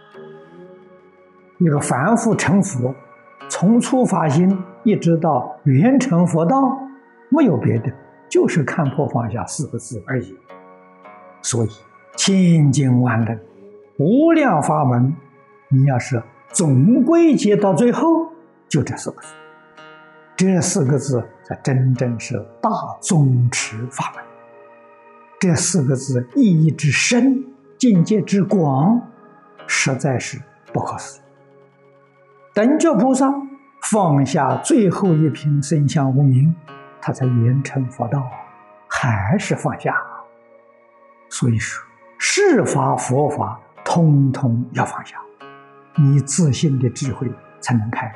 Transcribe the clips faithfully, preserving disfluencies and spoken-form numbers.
一个凡夫成佛，从初发心一直到圆成佛道，没有别的，就是看破放下四个字而已。所以千经万论无量法门，你要是总归结到最后，就这四个字。这四个字才真正是大宗持法门。这四个字意义之深，境界之广，实在是不可思议。等觉菩萨放下最后一品生相无明，他才圆成佛道，还是放下。所以说是法佛法通通要放下，你自信的智慧才能开。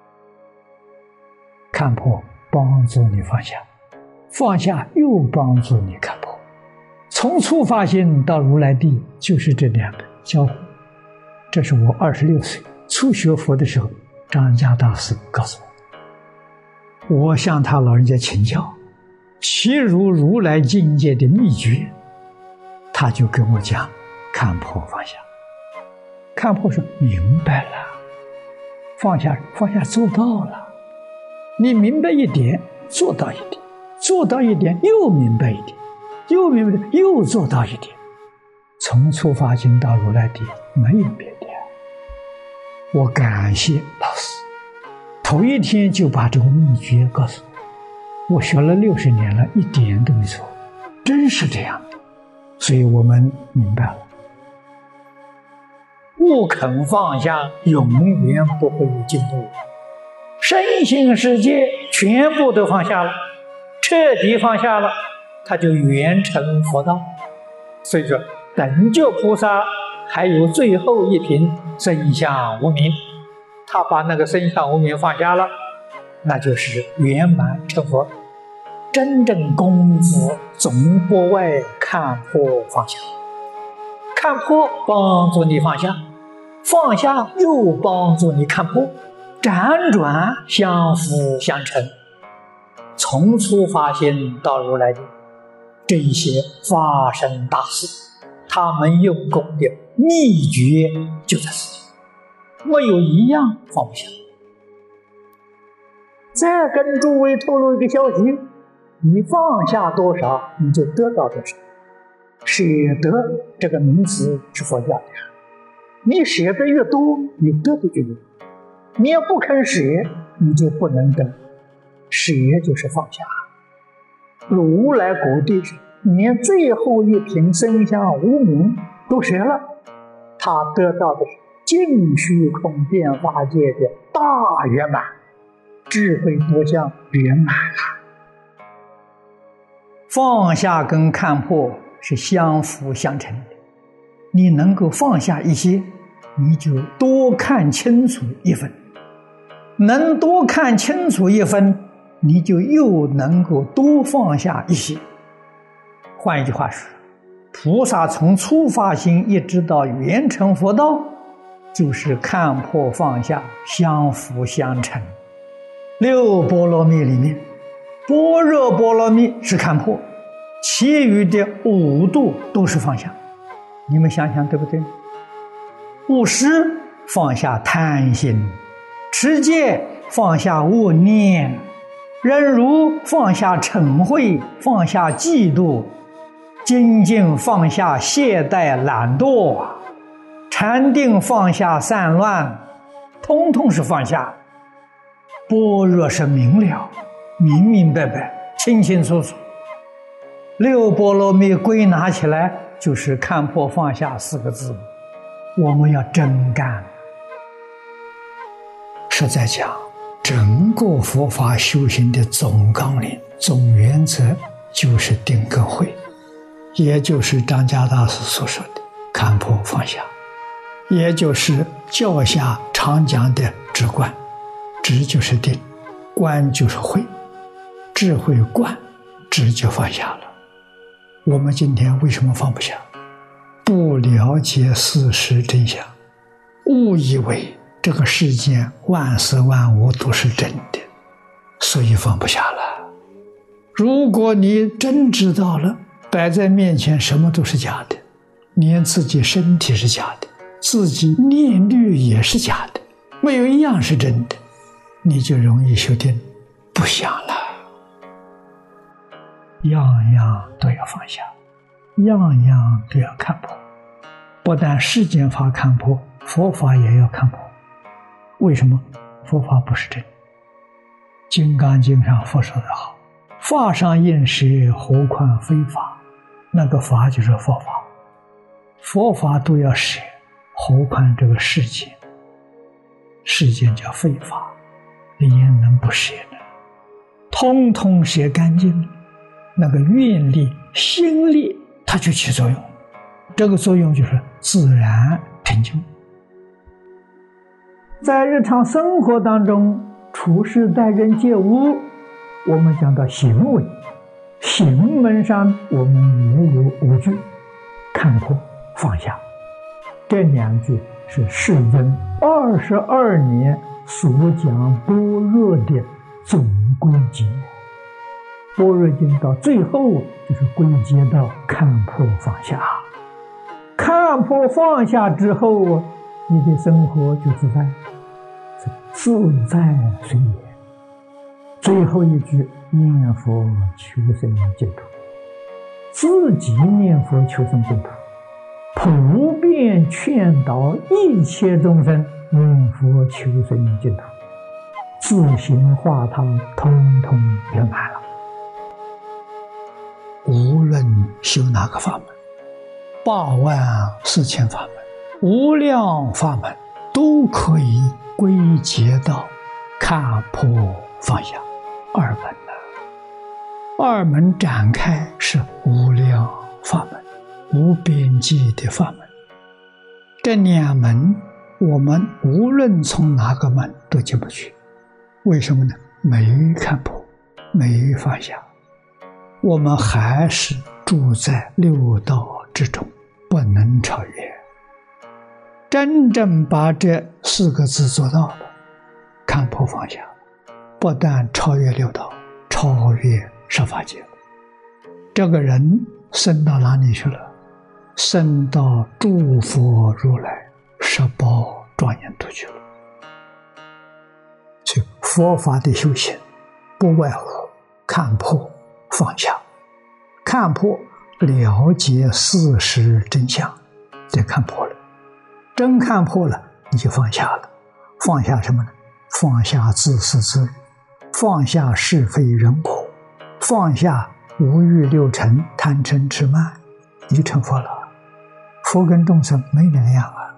看破帮助你放下，放下又帮助你看破。从初发心到如来地，就是这两个交互。这是我二十六岁初学佛的时候，张家大师告诉我，我向他老人家请教其如如来境界的秘诀，他就跟我讲看破放下。看破说明白了，放下放下做到了。你明白一点，做到一点，做到一点又明白一点，又明白又做到一点。从初发心到如来地，没有别的。我感谢老师，头一天就把这个秘诀告诉我。我学了六十年了，一点都没错，真是这样的。所以我们明白了，不肯放下，永远不会有进步。身心世界全部都放下了，彻底放下了，他就圆成佛道。所以说等觉菩萨还有最后一品生相无明，他把那个生相无明放下了，那就是圆满成佛。真正功夫总不外看破放下，看破帮助你放下，放下又帮助你看破，辗转相辅相成。从初发心到如来地，这一些发生大事，他们用功的秘诀就在此地，没有一样放不下。再跟诸位透露一个消息，你放下多少，你就得到多少。舍得这个名词是佛教的，你舍得越多，你得的就越多。你要不肯舍，你就不能得。舍就是放下。如来果地是连最后一品生相无明都舍了，他得到的是尽虚空变化界的大圆满，智慧德相圆满了。放下跟看破是相辅相成的，你能够放下一些，你就多看清楚一分，能多看清楚一分，你就又能够多放下一些。换一句话说，菩萨从初发心一直到圆成佛道，就是看破放下相辅相成。六波罗蜜里面，般若波罗蜜是看破，其余的五度都是放下。你们想想对不对？布施放下贪心，持戒放下恶念，忍辱放下嗔恚，放下嫉妒，精进放下懈怠懒惰，禅定放下散乱，通通是放下。般若是明了，明明白白，清清楚楚。六波罗蜜归纳起来就是看破放下四个字，我们要真干。实在讲，整个佛法修行的总纲领、总原则就是定跟慧，也就是张家大师所说的看破放下，也就是教下常讲的止观。止就是定，观就是慧，智慧观，止就放下了。我们今天为什么放不下？不了解事实真相，误以为这个世间万事万物都是真的，所以放不下了。如果你真知道了，摆在面前什么都是假的，连自己身体是假的， 自己念虑也是假的，没有一样是真的，你就容易修定，不想了。样样都要放下，样样都要看破。不但世间法看破，佛法也要看破。为什么？佛法不是真。金刚经上佛说得好，法上应舍，何况非法。那个法就是佛法，佛法都要舍，何况这个世间？世间叫非法，你也能不舍呢？通通舍干净，那个愿力、心力它就起作用，这个作用就是自然成就。在日常生活当中，处事待人接物，我们讲到行为，行门上我们也有五句：看破、放下。这两句是世尊二十二年所讲般若的总归结。般若经到最后就是归结到看破放下。看破放下之后，你的生活就自在，自在随缘。最后一句念佛求生净土，自己念佛求生净土，普遍劝导一切众生念佛求生净土，自行化汤，通通圆满了。无论修哪个法门，八万四千法门，无量法门，都可以归结到看破放下二门了。二门展开是无量法门，无边际的法门。这两门我们无论从哪个门都进不去，为什么呢？没看破，没放下，我们还是住在六道之中，不能超越。真正把这四个字做到了，看破放下，不但超越六道，超越十法界，这个人升到哪里去了？升到诸佛如来十宝庄严土去了。所以佛法的修行不外乎看破放下，看破了解事实真相，这看破了，真看破了，你就放下了。放下什么呢？放下自私自利，放下是非人我，放下五欲六尘贪嗔痴慢，你就成佛了。佛跟众生没两样啊。